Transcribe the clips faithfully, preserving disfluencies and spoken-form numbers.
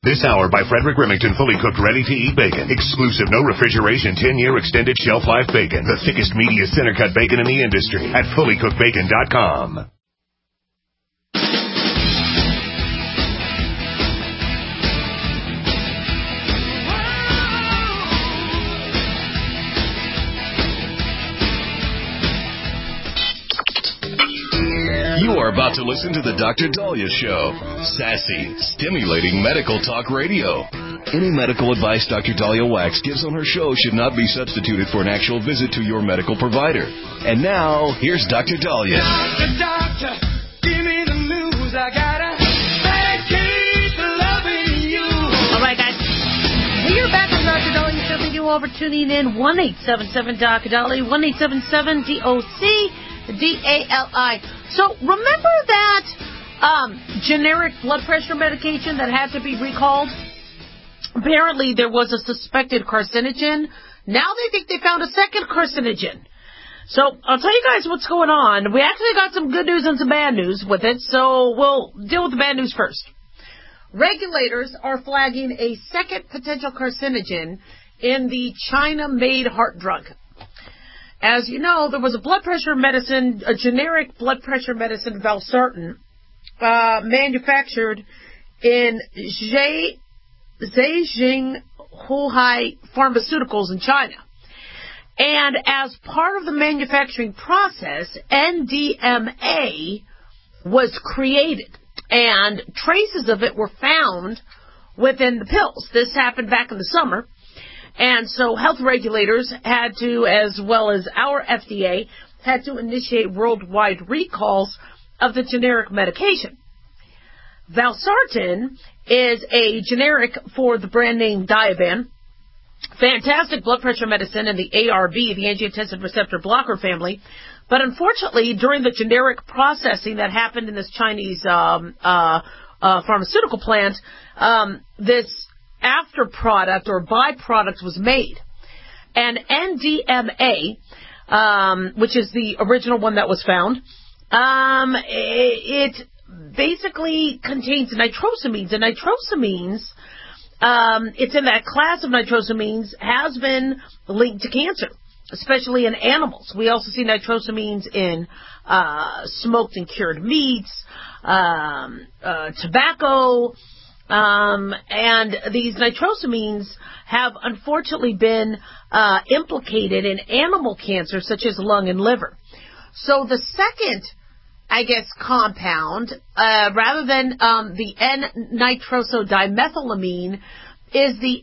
This hour by Frederick Remington, fully cooked, ready-to-eat bacon. Exclusive, no refrigeration, ten-year extended shelf life bacon. The thickest, meatiest, center-cut bacon in the industry at fully cooked bacon dot com. You are about to listen to the Doctor Dahlia Show. Sassy, stimulating medical talk radio. Any medical advice Doctor Dahlia Wax gives on her show should not be substituted for an actual visit to your medical provider. And now, here's Doctor Dahlia. Doctor, doctor, give me the news. I got a bad case of loving you. All right, guys. We're back on Doctor Dahlia Show. Thank you all for tuning in. one eight seven seven Doctor Dahlia, one eight seven seven D O C D A L I. So remember that um, generic blood pressure medication that had to be recalled? Apparently there was a suspected carcinogen. Now they think they found a second carcinogen. So I'll tell you guys what's going on. We actually got some good news and some bad news with it, so we'll deal with the bad news first. Regulators are flagging a second potential carcinogen in the China-made heart drug. As you know, there was a blood pressure medicine, a generic blood pressure medicine, Valsartan, uh, manufactured in Zhe, Zhejiang Huhai Pharmaceuticals in China. And as part of the manufacturing process, N D M A was created, and traces of it were found within the pills. This happened back in the summer. And so health regulators had to, as well as our F D A, had to initiate worldwide recalls of the generic medication. Valsartan is a generic for the brand name Diovan. Fantastic blood pressure medicine in the A R B, the angiotensin receptor blocker family. But unfortunately, during the generic processing that happened in this Chinese um, uh, uh, pharmaceutical plant, um, this after product or byproduct was made. And N D M A, um, which is the original one that was found, um, it, it basically contains nitrosamines. And nitrosamines, um, it's in that class of nitrosamines, has been linked to cancer, especially in animals. We also see nitrosamines in uh, smoked and cured meats, um, uh, tobacco, Um, and these nitrosamines have unfortunately been uh, implicated in animal cancer, such as lung and liver. So the second, I guess, compound, uh, rather than um, the N-nitrosodimethylamine, is the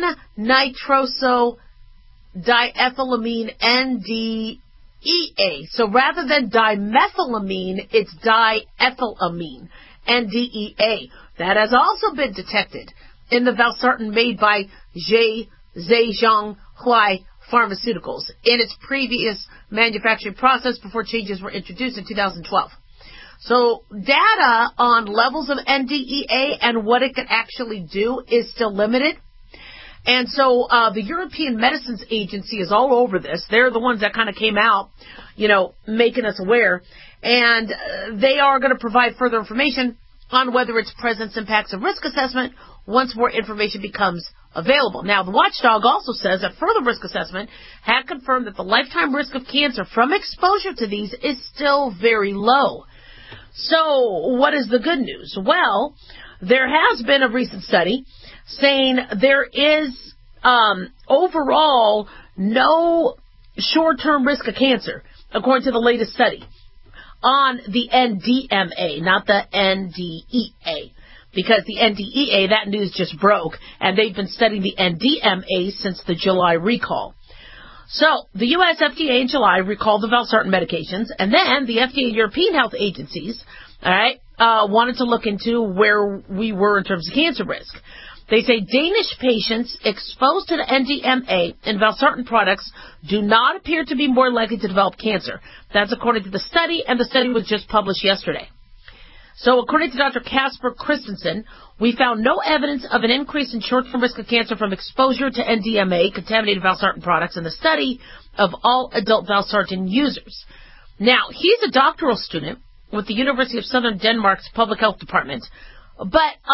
N-nitrosodiethylamine N D E A. So rather than dimethylamine, it's diethylamine N D E A. That has also been detected in the Valsartan made by Zhejiang Huhai Pharmaceuticals in its previous manufacturing process before changes were introduced in two thousand twelve. So data on levels of N D E A and what it can actually do is still limited. And so uh, the European Medicines Agency is all over this. They're the ones that kind of came out, you know, making us aware. And uh, they are going to provide further information on whether its presence impacts a risk assessment once more information becomes available. Now, the watchdog also says that further risk assessment had confirmed that the lifetime risk of cancer from exposure to these is still very low. So, what is the good news? Well, there has been a recent study saying there is um, overall no short-term risk of cancer, according to the latest study, on the N D M A, not the N D E A. Because the N D E A, that news just broke, and they've been studying the N D M A since the July recall. So, the U S F D A in July recalled the Valsartan medications, and then the F D A and European health agencies, all right, uh, wanted to look into where we were in terms of cancer risk. They say Danish patients exposed to the N D M A and Valsartan products do not appear to be more likely to develop cancer. That's according to the study, and the study was just published yesterday. So according to Doctor Casper Christensen, we found no evidence of an increase in short-term risk of cancer from exposure to N D M A, contaminated Valsartan products, in the study of all adult Valsartan users. Now, he's a doctoral student with the University of Southern Denmark's Public Health Department, but I'm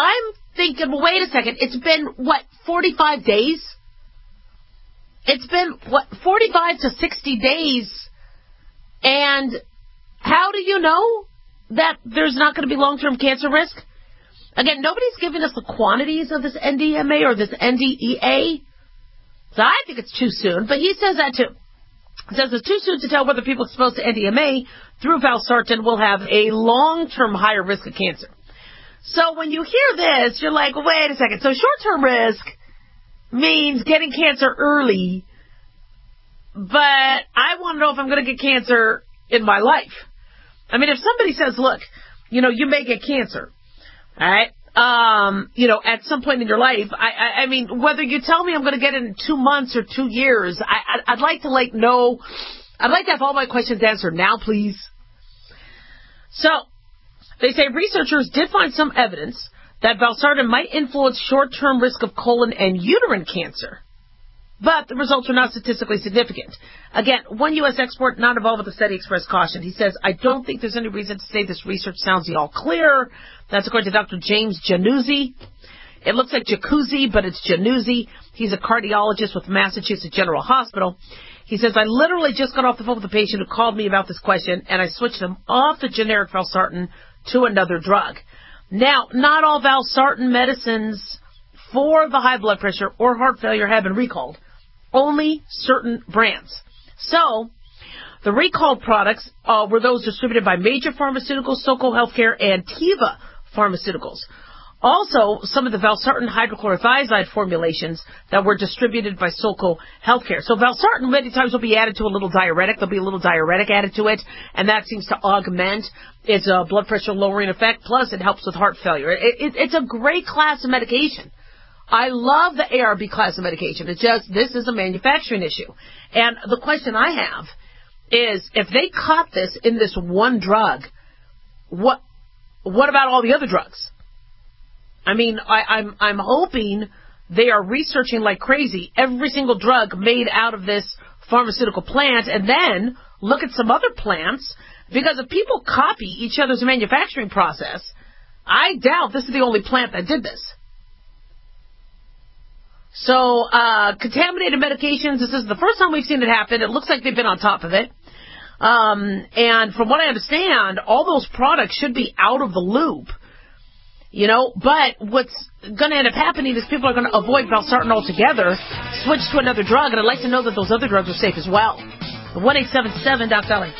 thinking, well, wait a second. It's been, what, forty-five days? It's been, what, forty-five to sixty days. And how do you know that there's not going to be long-term cancer risk? Again, nobody's giving us the quantities of this N D M A or this N D E A. So I think it's too soon, but he says that too. He says it's too soon to tell whether people exposed to N D M A through valsartan will have a long-term higher risk of cancer. So when you hear this, you're like, wait a second. So short-term risk means getting cancer early, but I want to know if I'm going to get cancer in my life. I mean, if somebody says, look, you know, you may get cancer, all right, um, you know, at some point in your life, I, I, I mean, whether you tell me I'm going to get it in two months or two years, I, I, I'd like to, like, know, I'd like to have all my questions answered now, please. So, they say researchers did find some evidence that valsartan might influence short-term risk of colon and uterine cancer, but the results are not statistically significant. Again, one U S expert not involved with the study expressed caution. He says, I don't think there's any reason to say this research sounds all clear. That's according to Doctor James Januzzi. It looks like jacuzzi, but it's Januzzi. He's a cardiologist with Massachusetts General Hospital. He says, I literally just got off the phone with a patient who called me about this question, and I switched him off the generic valsartan to another drug. Now, not all valsartan medicines for the high blood pressure or heart failure have been recalled. Only certain brands. So, the recalled products uh, were those distributed by Major Pharmaceuticals, SoCo Healthcare, and Teva Pharmaceuticals. Also, some of the valsartan hydrochlorothiazide formulations that were distributed by SoCo Healthcare. So valsartan many times will be added to a little diuretic. There'll be a little diuretic added to it, and that seems to augment its uh, blood pressure lowering effect. Plus, it helps with heart failure. It, it, it's a great class of medication. I love the A R B class of medication. It's just, this is a manufacturing issue. And the question I have is, if they caught this in this one drug, what what about all the other drugs? I mean, I, I'm I'm hoping they are researching like crazy every single drug made out of this pharmaceutical plant, and then look at some other plants, because if people copy each other's manufacturing process, I doubt this is the only plant that did this. So, uh, contaminated medications, this is the first time we've seen it happen. It looks like they've been on top of it. Um, and from what I understand, all those products should be out of the loop. You know, but what's going to end up happening is people are going to avoid valsartan altogether, switch to another drug, and I'd like to know that those other drugs are safe as well. one eight seven seven, Doc Dolly.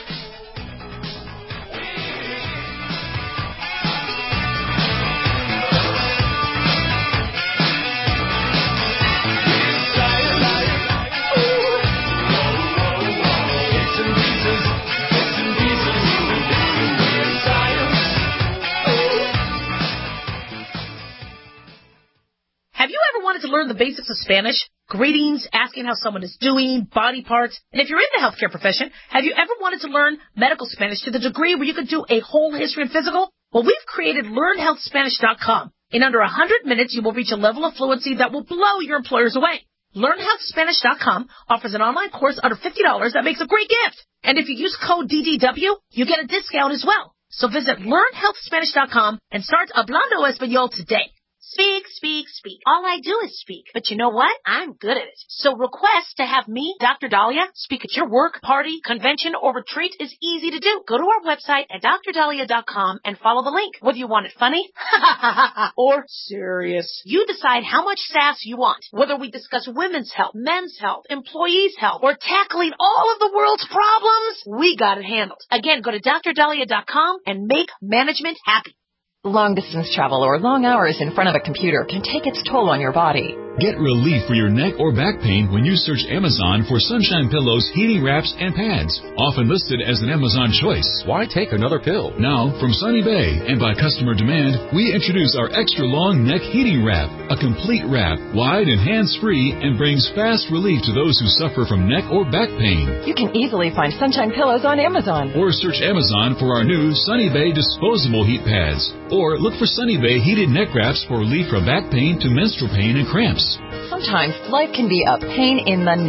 To learn the basics of Spanish, greetings, asking how someone is doing, body parts, and if you're in the healthcare profession, have you ever wanted to learn medical Spanish to the degree where you could do a whole history and physical? Well, we've created learn health spanish dot com. In under one hundred minutes, you will reach a level of fluency that will blow your employers away. learn health spanish dot com offers an online course under fifty dollars that makes a great gift. And if you use code D D W, you get a discount as well. So visit learn health spanish dot com and start hablando español today. Speak, speak, speak. All I do is speak. But you know what? I'm good at it. So request to have me, Doctor Dahlia, speak at your work, party, convention, or retreat is easy to do. Go to our website at dr dahlia dot com and follow the link. Whether you want it funny or serious, you decide how much sass you want. Whether we discuss women's health, men's health, employees' health, or tackling all of the world's problems, we got it handled. Again, go to dr dahlia dot com and make management happy. Long-distance travel or long hours in front of a computer can take its toll on your body. Get relief for your neck or back pain when you search Amazon for Sunshine Pillows, heating wraps, and pads. Often listed as an Amazon choice. Why take another pill? Now, from Sunny Bay and by customer demand, we introduce our extra long neck heating wrap. A complete wrap, wide and hands-free, and brings fast relief to those who suffer from neck or back pain. You can easily find Sunshine Pillows on Amazon. Or search Amazon for our new Sunny Bay disposable heat pads. Or look for Sunny Bay heated neck wraps for relief from back pain to menstrual pain and cramps. Sometimes life can be a pain in the neck.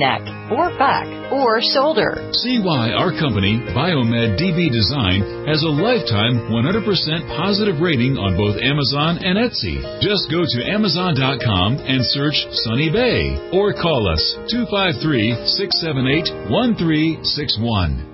or back, or shoulder. See why our company, Biomed D B Design, has a lifetime one hundred percent positive rating on both Amazon and Etsy. Just go to Amazon dot com and search Sunny Bay or call us two five three, six seven eight, one three six one.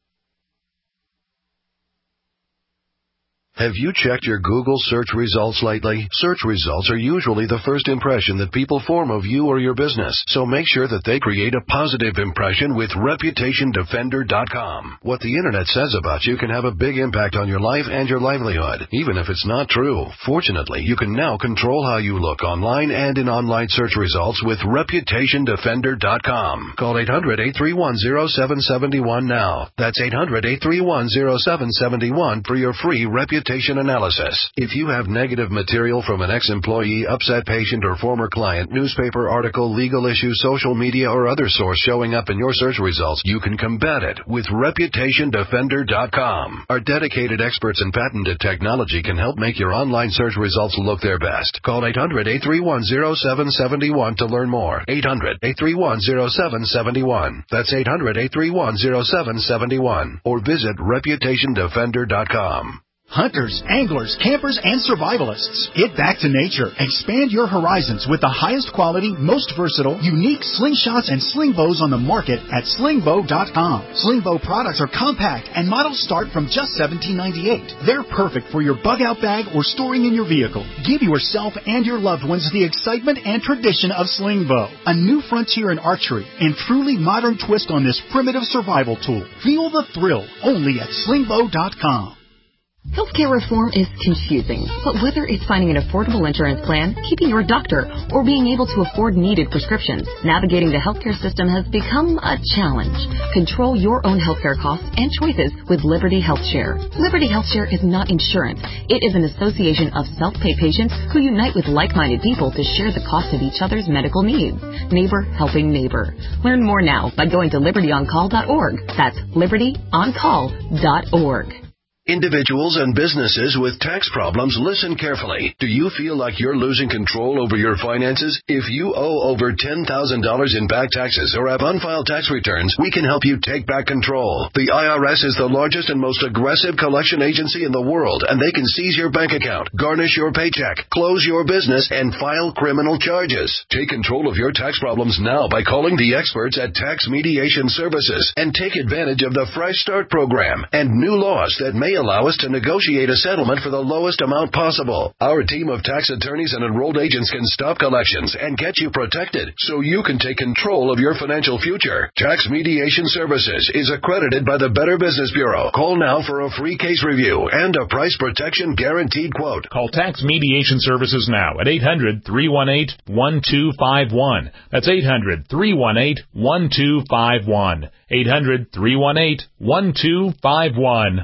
Have you checked your Google search results lately? Search results are usually the first impression that people form of you or your business, so make sure that they create a positive impression with Reputation Defender dot com. What the Internet says about you can have a big impact on your life and your livelihood, even if it's not true. Fortunately, you can now control how you look online and in online search results with Reputation Defender dot com. Call eight hundred, eight three one, zero seven seven one now. That's eight hundred, eight three one, zero seven seven one for your free reputation analysis. If you have negative material from an ex-employee, upset patient, or former client, newspaper article, legal issue, social media, or other source showing up in your search results, you can combat it with Reputation Defender dot com. Our dedicated experts in patented technology can help make your online search results look their best. Call eight hundred, eight three one, zero seven seven one to learn more. eight hundred, eight three one, zero seven seven one. That's eight hundred, eight three one, zero seven seven one. Or visit Reputation Defender dot com. Hunters, anglers, campers, and survivalists. Get back to nature. Expand your horizons with the highest quality, most versatile, unique slingshots and sling bows on the market at sling bow dot com. Sling bow products are compact and models start from just seventeen ninety-eight. They're perfect for your bug out bag or storing in your vehicle. Give yourself and your loved ones the excitement and tradition of sling bow, a new frontier in archery and truly modern twist on this primitive survival tool. Feel the thrill only at sling bow dot com. Healthcare reform is confusing, but whether it's finding an affordable insurance plan, keeping your doctor, or being able to afford needed prescriptions, navigating the healthcare system has become a challenge. Control your own healthcare costs and choices with Liberty HealthShare. Liberty HealthShare is not insurance. It is an association of self-pay patients who unite with like-minded people to share the cost of each other's medical needs. Neighbor helping neighbor. Learn more now by going to liberty on call dot org. That's liberty on call dot org. Individuals and businesses with tax problems, listen carefully. Do you feel like you're losing control over your finances? If you owe over ten thousand dollars in back taxes or have unfiled tax returns, we can help you take back control. The I R S is the largest and most aggressive collection agency in the world, and they can seize your bank account, garnish your paycheck, close your business, and file criminal charges. Take control of your tax problems now by calling the experts at Tax Mediation Services and take advantage of the Fresh Start program and new laws that may allow us to negotiate a settlement for the lowest amount possible. Our team of tax attorneys and enrolled agents can stop collections and get you protected so you can take control of your financial future. Tax Mediation Services is accredited by the Better Business Bureau. Call now for a free case review and a price protection guaranteed quote. Call Tax Mediation Services now at eight hundred, three one eight, one two five one. That's eight hundred, three one eight, one two five one. eight hundred, three one eight, one two five one.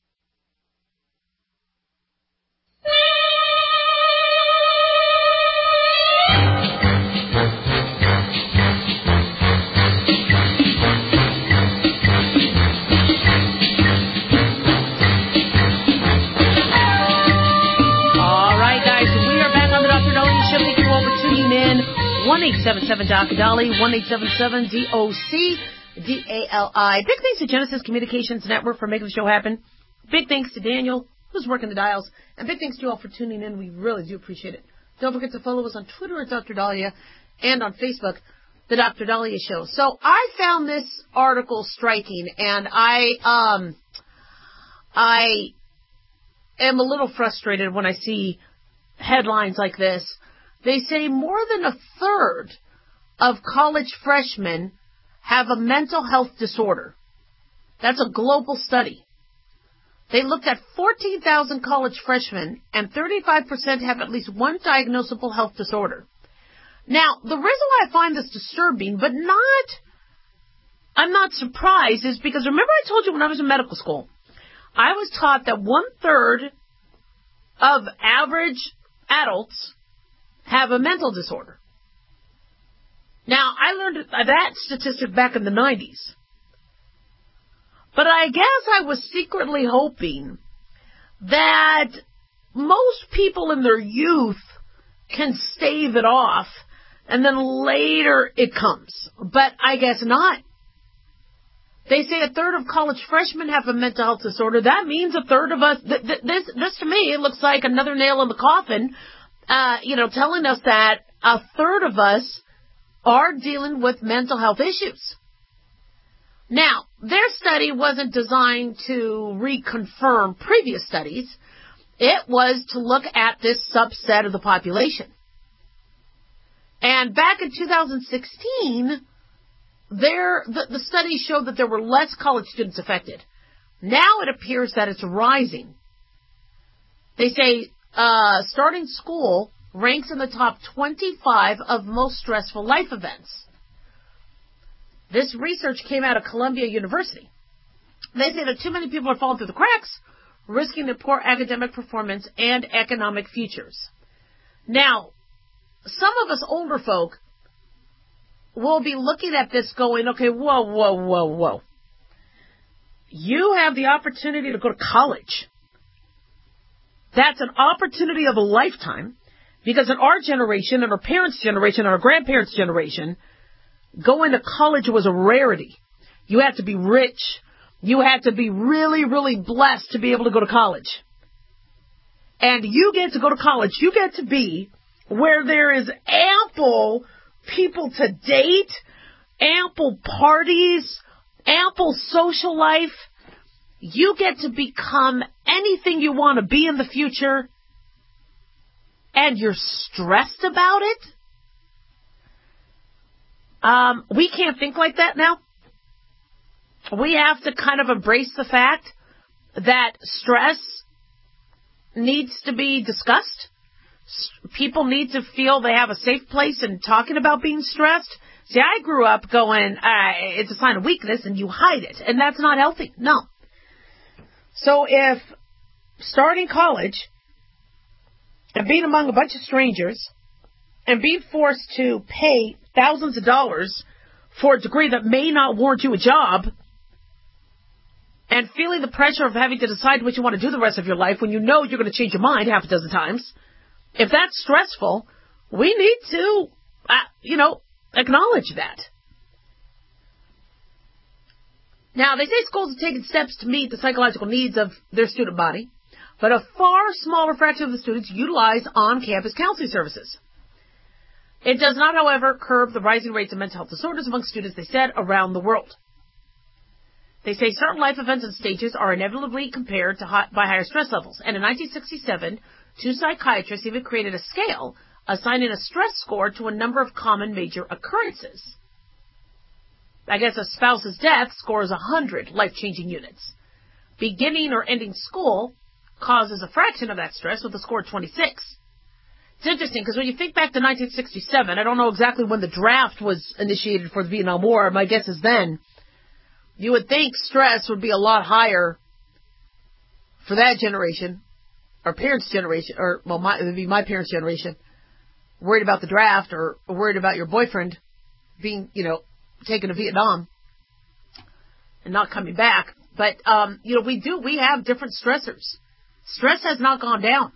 one eight seven seven D O C D A L I, one eight seven seven D O C D A L I. Big thanks to Genesis Communications Network for making the show happen. Big thanks to Daniel, who's working the dials. And big thanks to you all for tuning in. We really do appreciate it. Don't forget to follow us on Twitter at Doctor Dahlia and on Facebook, The Doctor Dahlia Show. So I found this article striking, and I, um, I am a little frustrated when I see headlines like this. They say more than a third of college freshmen have a mental health disorder. That's a global study. They looked at fourteen thousand college freshmen, and thirty-five percent have at least one diagnosable health disorder. Now, the reason why I find this disturbing, but not, I'm not surprised, is because remember I told you when I was in medical school, I was taught that one-third of average adults have a mental disorder. Now, I learned that statistic back in the nineties. But I guess I was secretly hoping that most people in their youth can stave it off and then later it comes. But I guess not. They say a third of college freshmen have a mental health disorder. That means a third of us, th- th- this, this to me, it looks like another nail in the coffin, uh, you know, telling us that a third of us are dealing with mental health issues. Now, their study wasn't designed to reconfirm previous studies. It was to look at this subset of the population. And back in two thousand sixteen, there, the, the study showed that there were less college students affected. Now it appears that it's rising. They say uh, starting school ranks in the top twenty-five of most stressful life events. This research came out of Columbia University. They say that too many people are falling through the cracks, risking their poor academic performance and economic futures. Now, some of us older folk will be looking at this going, okay, whoa, whoa, whoa, whoa. You have the opportunity to go to college. That's an opportunity of a lifetime, because in our generation, in our parents' generation, in our grandparents' generation, going to college was a rarity. You had to be rich. You had to be really, really blessed to be able to go to college. And you get to go to college. You get to be where there is ample people to date, ample parties, ample social life. You get to become anything you want to be in the future, and you're stressed about it? Um, we can't think like that now. We have to kind of embrace the fact that stress needs to be discussed. People need to feel they have a safe place in talking about being stressed. See, I grew up going, uh, it's a sign of weakness and you hide it. And that's not healthy. No. So if starting college and being among a bunch of strangers and being forced to pay thousands of dollars for a degree that may not warrant you a job, and feeling the pressure of having to decide what you want to do the rest of your life when you know you're going to change your mind half a dozen times, if that's stressful, we need to, uh, you know, acknowledge that. Now, they say schools have taken steps to meet the psychological needs of their student body, but a far smaller fraction of the students utilize on-campus counseling services. It does not, however, curb the rising rates of mental health disorders among students, they said, around the world. They say certain life events and stages are inevitably compared to high, by higher stress levels. And in nineteen sixty-seven, two psychiatrists even created a scale assigning a stress score to a number of common major occurrences. I guess a spouse's death scores one hundred life-changing units. Beginning or ending school causes a fraction of that stress with a score of twenty-six. It's interesting because when you think back to nineteen sixty-seven, I don't know exactly when the draft was initiated for the Vietnam War. My guess is then. You would think stress would be a lot higher for that generation, our parents' generation, or, well, my, it would be my parents' generation, worried about the draft or worried about your boyfriend being, you know, taken to Vietnam and not coming back. But, um, you know, we do, we have different stressors. Stress has not gone down.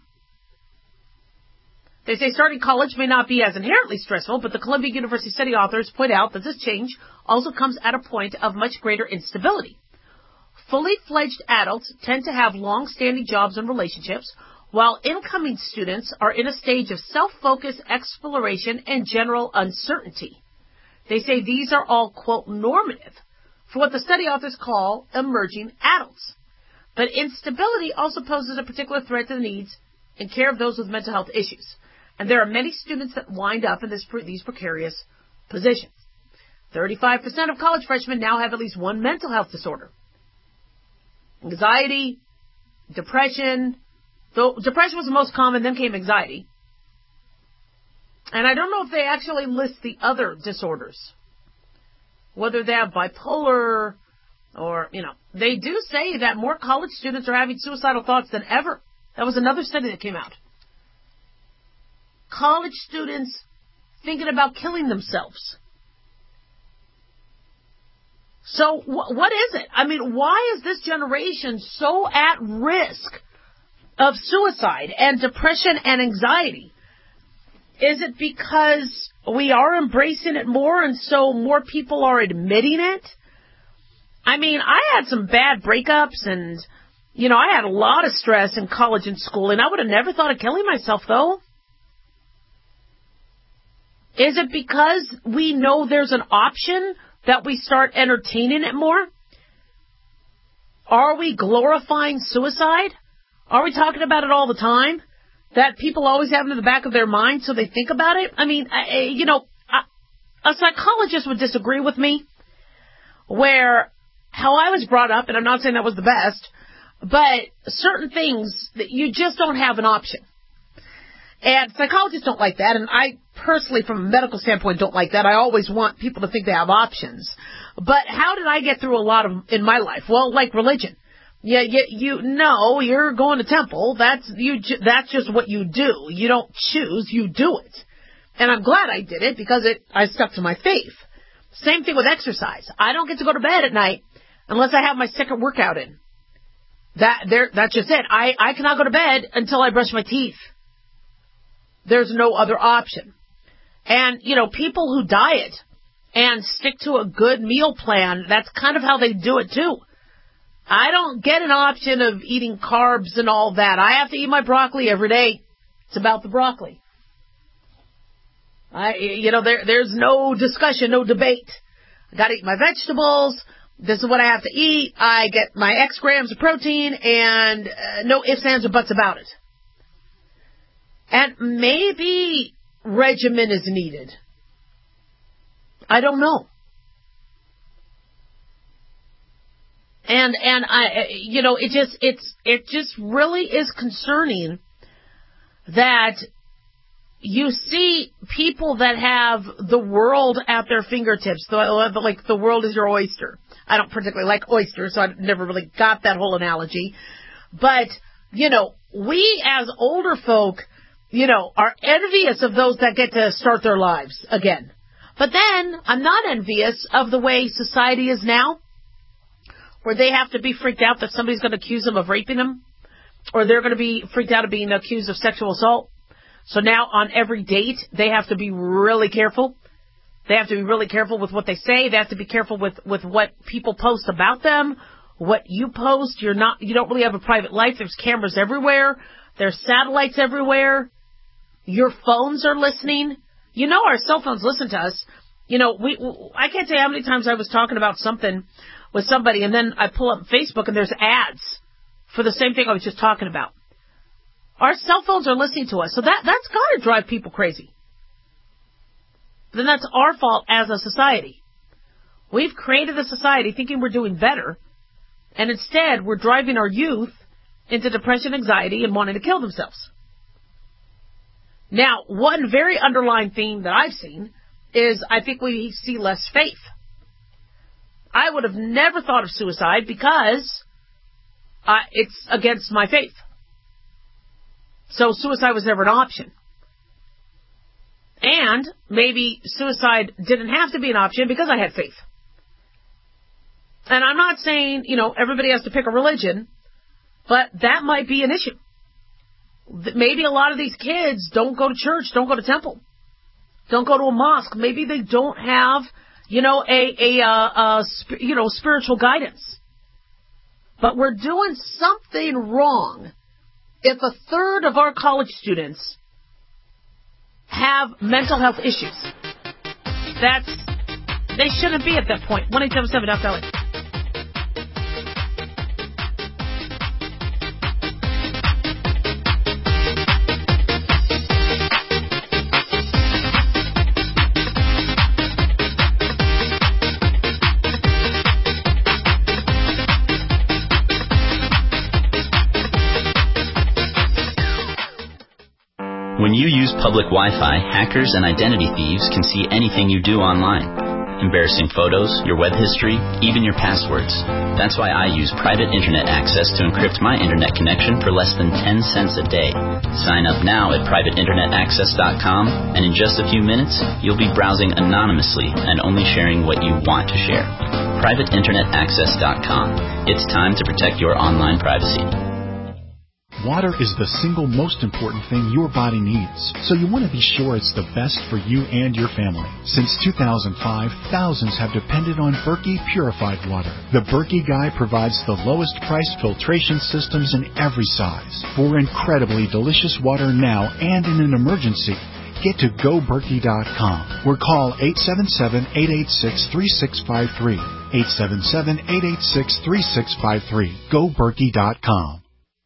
They say starting college may not be as inherently stressful, but the Columbia University study authors point out that this change also comes at a point of much greater instability. Fully fledged adults tend to have long-standing jobs and relationships, while incoming students are in a stage of self-focus, exploration, and general uncertainty. They say these are all, quote, normative for what the study authors call emerging adults. But instability also poses a particular threat to the needs and care of those with mental health issues. And there are many students that wind up in this, these precarious positions. thirty-five percent of college freshmen now have at least one mental health disorder. Anxiety, depression. Though depression was the most common, then came anxiety. And I don't know if they actually list the other disorders. Whether they have bipolar or, you know, they do say that more college students are having suicidal thoughts than ever. That was another study that came out. College students thinking about killing themselves. So wh- what is it? I mean, why is this generation so at risk of suicide and depression and anxiety? Is it because we are embracing it more and so more people are admitting it? I mean, I had some bad breakups and, you know, I had a lot of stress in college and school, and I would have never thought of killing myself, though. Is it because we know there's an option that we start entertaining it more? Are we glorifying suicide? Are we talking about it all the time? That people always have it in the back of their mind so they think about it? I mean, I, you know, a psychologist would disagree with me where how I was brought up, and I'm not saying that was the best, but certain things that you just don't have an option. And psychologists don't like that, and I personally, from a medical standpoint, don't like that. I always want people to think they have options. But how did I get through a lot of in my life? Well, like religion. Yeah, you, you know, you're going to temple. That's you. That's just what you do. You don't choose. You do it. And I'm glad I did it because it. I stuck to my faith. Same thing with exercise. I don't get to go to bed at night unless I have my second workout in. That there. That's just it. I I cannot go to bed until I brush my teeth. There's no other option. And, you know, people who diet and stick to a good meal plan, that's kind of how they do it, too. I don't get an option of eating carbs and all that. I have to eat my broccoli every day. It's about the broccoli. I, you know, there, there's no discussion, no debate. I got to eat my vegetables. This is what I have to eat. I get my X grams of protein and uh, no ifs, ands, or buts about it. And maybe regimen is needed. I don't know. And and I, you know, it just it's it just really is concerning that you see people that have the world at their fingertips. Like the world is your oyster. I don't particularly like oysters, so I never really got that whole analogy. But you know, we as older folk, you know, are envious of those that get to start their lives again. But then, I'm not envious of the way society is now, where they have to be freaked out that somebody's going to accuse them of raping them, or they're going to be freaked out of being accused of sexual assault. So now, on every date, they have to be really careful. They have to be really careful with what they say. They have to be careful with, with what people post about them, what you post. You're not, you don't really have a private life. There's cameras everywhere. There's satellites everywhere. Your phones are listening. You know our cell phones listen to us. You know, we. I can't tell you how many times I was talking about something with somebody, and then I pull up Facebook, and there's ads for the same thing I was just talking about. Our cell phones are listening to us, so that, that's got to drive people crazy. Then that's our fault as a society. We've created a society thinking we're doing better, and instead we're driving our youth into depression, anxiety, and wanting to kill themselves. Now, one very underlying theme that I've seen is I think we see less faith. I would have never thought of suicide because uh, it's against my faith. So suicide was never an option. And maybe suicide didn't have to be an option because I had faith. And I'm not saying, you know, everybody has to pick a religion, but that might be an issue. Maybe a lot of these kids don't go to church, don't go to temple, don't go to a mosque. Maybe they don't have, you know, a, a, uh, a you know, spiritual guidance. But we're doing something wrong if a third of our college students have mental health issues. That's, they shouldn't be at that point. one eight seven seven Doctor Ellie. When you use public Wi-Fi, hackers and identity thieves can see anything you do online. Embarrassing photos, your web history, even your passwords. That's why I use private internet access to encrypt my internet connection for less than ten cents a day. Sign up now at private internet access dot com, and in just a few minutes, you'll be browsing anonymously and only sharing what you want to share. private internet access dot com. It's time to protect your online privacy. Water is the single most important thing your body needs, so you want to be sure it's the best for you and your family. Since two thousand five, thousands have depended on Berkey purified water. The Berkey Guy provides the lowest priced filtration systems in every size for incredibly delicious water now and in an emergency. Get to go berkey dot com or call eight seven seven, eight eight six, three six five three. eight seven seven, eight eight six, three six five three. go berkey dot com.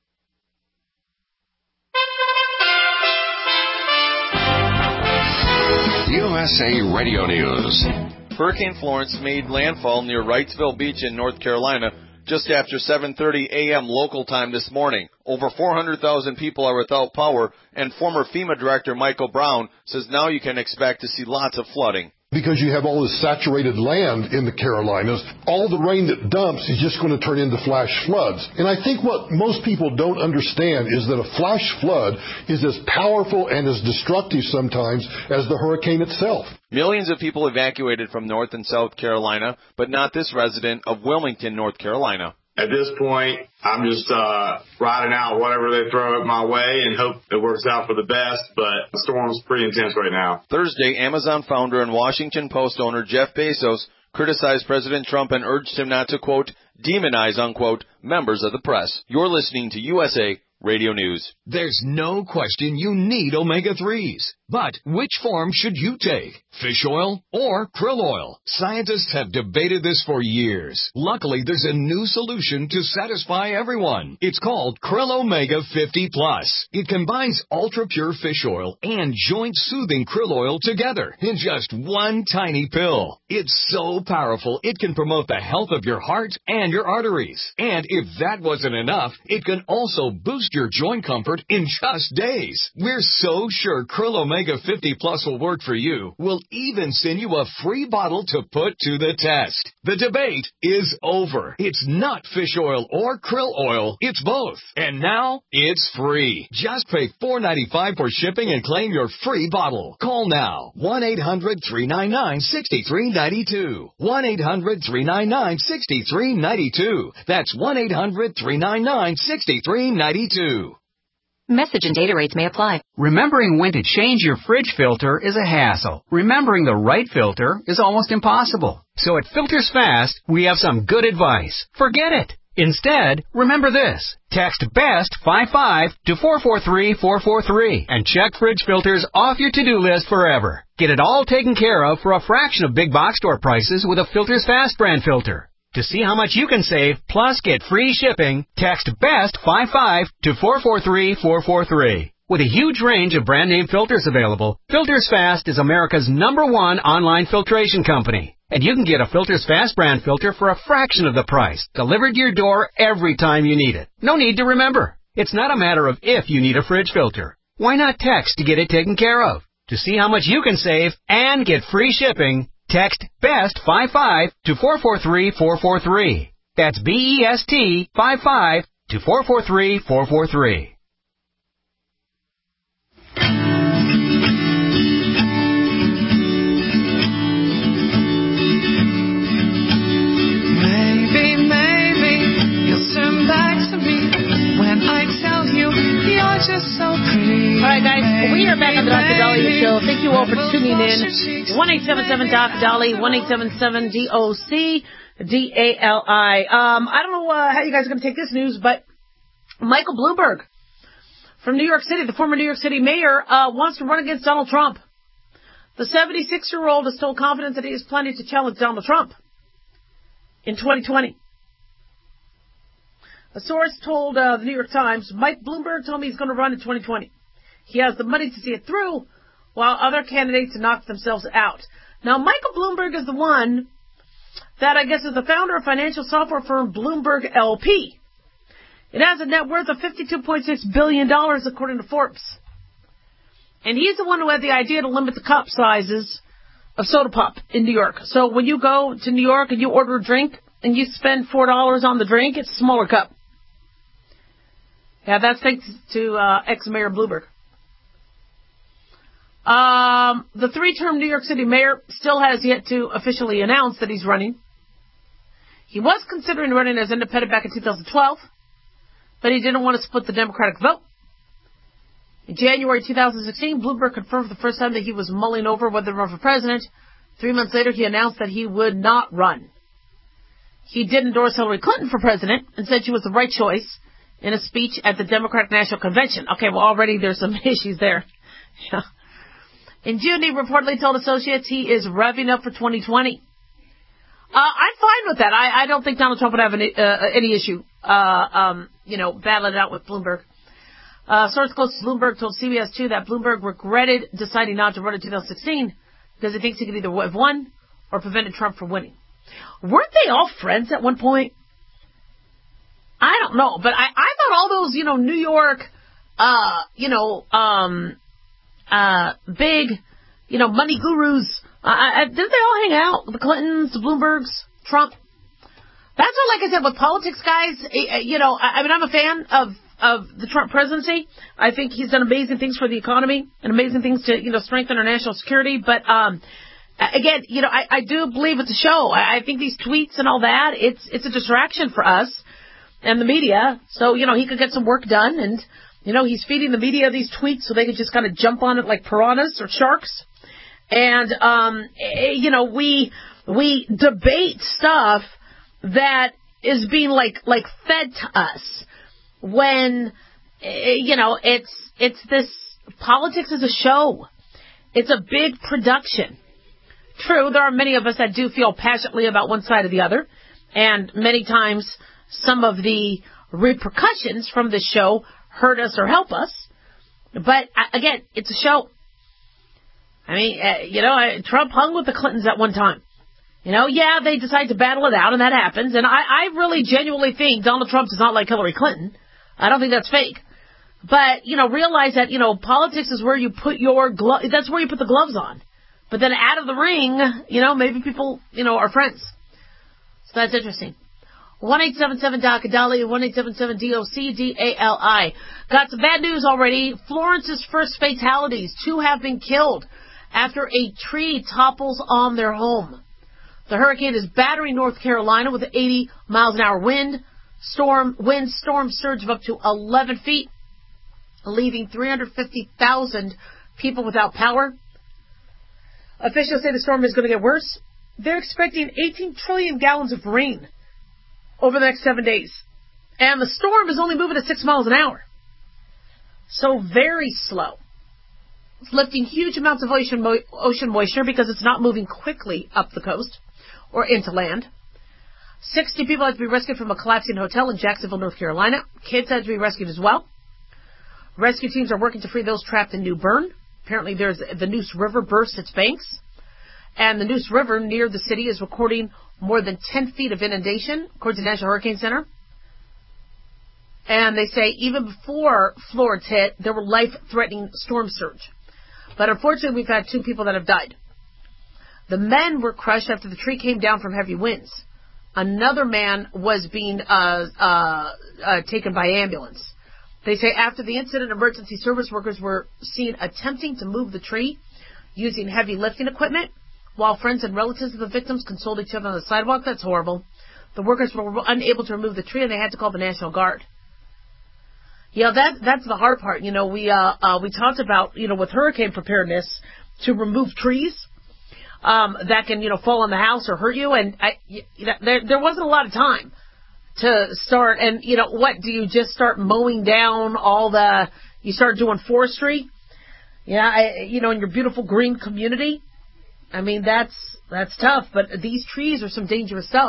U S A Radio News. Hurricane Florence made landfall near Wrightsville Beach in North Carolina just after seven thirty a.m. local time this morning. Over four hundred thousand people are without power, and former FEMA Director Michael Brown says now you can expect to see lots of flooding. Because you have all this saturated land in the Carolinas, all the rain that dumps is just going to turn into flash floods. And I think what most people don't understand is that a flash flood is as powerful and as destructive sometimes as the hurricane itself. Millions of people evacuated from North and South Carolina, but not this resident of Wilmington, North Carolina. At this point, I'm just uh riding out whatever they throw at my way and hope it works out for the best, but the storm's pretty intense right now. Thursday, Amazon founder and Washington Post owner Jeff Bezos criticized President Trump and urged him not to, quote, demonize, unquote, members of the press. You're listening to U S A Radio News. There's no question you need omega threes. But which form should you take? Fish oil or krill oil? Scientists have debated this for years. Luckily, there's a new solution to satisfy everyone. It's called Krill Omega fifty plus. It combines ultra-pure fish oil and joint-soothing krill oil together in just one tiny pill. It's so powerful, it can promote the health of your heart and your arteries. And if that wasn't enough, it can also boost your joint comfort in just days. We're so sure Krill Omega fifty plus will work for you. We'll even send you a free bottle to put to the test. The debate is over. It's not fish oil or krill oil. It's both. And now it's free. Just pay four dollars and ninety-five cents for shipping and claim your free bottle. Call now. one eight hundred, three nine nine, six three nine two. one eight hundred, three nine nine, six three nine two. That's one eight hundred, three nine nine, six three nine two. Message and data rates may apply. Remembering when to change your fridge filter is a hassle. Remembering the right filter is almost impossible. So at Filters Fast, we have some good advice. Forget it. Instead, remember this. Text BEST fifty-five to four four three four four three and check fridge filters off your to-do list forever. Get it all taken care of for a fraction of big box store prices with a Filters Fast brand filter. To see how much you can save, plus get free shipping, text BEST fifty-five to four four three four four three. With a huge range of brand name filters available, Filters Fast is America's number one online filtration company. And you can get a Filters Fast brand filter for a fraction of the price, delivered to your door every time you need it. No need to remember. It's not a matter of if you need a fridge filter. Why not text to get it taken care of? To see how much you can save and get free shipping, text BEST fifty-five to four four three four four three. That's B E S T fifty-five to four four three four four three. Maybe, maybe you'll turn back to me when I tell you you're just so pretty. All right, guys, we are back on the Doctor Dahlia Show. Thank you all for tuning in. one eight seven seven Doc Dolly, one eight seven seven D O C D A L I. Um, I don't know uh, how you guys are going to take this news, but Michael Bloomberg from New York City, the former New York City mayor, uh, wants to run against Donald Trump. The seventy-six-year-old is still confident that he is planning to challenge Donald Trump in twenty twenty. A source told uh, the New York Times, Mike Bloomberg told me he's going to run in twenty twenty. He has the money to see it through, while other candidates knock themselves out. Now, Michael Bloomberg is the one that I guess is the founder of financial software firm Bloomberg L P. It has a net worth of fifty-two point six billion dollars, according to Forbes. And he's the one who had the idea to limit the cup sizes of soda pop in New York. So when you go to New York and you order a drink and you spend four dollars on the drink, it's a smaller cup. Yeah, that's thanks to uh, ex-Mayor Bloomberg. Um, the three-term New York City mayor still has yet to officially announce that he's running. He was considering running as independent back in two thousand twelve, but he didn't want to split the Democratic vote. In January two thousand sixteen, Bloomberg confirmed for the first time that he was mulling over whether to run for president. Three months later, he announced that he would not run. He did endorse Hillary Clinton for president and said she was the right choice in a speech at the Democratic National Convention. Okay, well, already there's some issues there. Yeah. In June, he reportedly told associates he is revving up for twenty twenty. Uh, I'm fine with that. I, I don't think Donald Trump would have any, uh, any issue, uh, um, you know, battling it out with Bloomberg. Uh, source close to Bloomberg told C B S two that Bloomberg regretted deciding not to run in two thousand sixteen because he thinks he could either have won or prevented Trump from winning. Weren't they all friends at one point? I don't know, but I, I thought all those, you know, New York, uh, you know, um, uh, big, you know, money gurus, uh, I, didn't they all hang out? The Clintons, the Bloombergs, Trump? That's what, like I said, with politics, guys, you know, I, I mean, I'm a fan of, of the Trump presidency. I think he's done amazing things for the economy and amazing things to, you know, strengthen our national security. But, um, again, you know, I, I do believe it's a show. I, I think these tweets and all that, it's, it's a distraction for us and the media. So, you know, he could get some work done. And, you know, he's feeding the media these tweets so they could just kind of jump on it like piranhas or sharks. And, um, you know, we, we debate stuff that is being like, like fed to us when, you know, it's, it's this, politics is a show. It's a big production. True, there are many of us that do feel passionately about one side or the other, and many times some of the repercussions from this show hurt us or help us. But, again, it's a show. I mean, uh, you know, Trump hung with the Clintons at one time. You know, yeah, they decide to battle it out, and that happens. And I, I really genuinely think Donald Trump is not like Hillary Clinton. I don't think that's fake. But, you know, realize that, you know, politics is where you put your glove, that's where you put the gloves on. But then out of the ring, you know, maybe people, you know, are friends. So that's interesting. one eight seven seven D O C D A L I, one eight seven seven D O C D A L I. Got some bad news already. Florence's first fatalities. Two have been killed after a tree topples on their home. The hurricane is battering North Carolina with eighty miles an hour wind. Storm, wind storm surge of up to eleven feet, leaving three hundred fifty thousand people without power. Officials say the storm is going to get worse. They're expecting eighteen trillion gallons of rain over the next seven days. And the storm is only moving at six miles an hour. So very slow. It's lifting huge amounts of ocean, mo- ocean moisture because it's not moving quickly up the coast or into land. sixty people had to be rescued from a collapsing hotel in Jacksonville, North Carolina. Kids had to be rescued as well. Rescue teams are working to free those trapped in New Bern. Apparently there's the Neuse River burst its banks. And the Neuse River near the city is recording more than ten feet of inundation, according to the National Hurricane Center. And they say even before Florence hit, there were life-threatening storm surge. But unfortunately, we've had two people that have died. The men were crushed after the tree came down from heavy winds. Another man was being uh, uh, uh, taken by ambulance. They say after the incident, emergency service workers were seen attempting to move the tree using heavy lifting equipment, while friends and relatives of the victims consoled each other on the sidewalk. That's horrible. The workers were unable to remove the tree, and they had to call the National Guard. Yeah, that that's the hard part. You know, we uh, uh we talked about, you know, with hurricane preparedness to remove trees um that can, you know, fall on the house or hurt you, and I, you know, there there wasn't a lot of time to start. And you know what? Do you just start mowing down all the? You start doing forestry? Yeah, I, you know, in your beautiful green community. I mean, that's that's tough. But these trees are some dangerous stuff.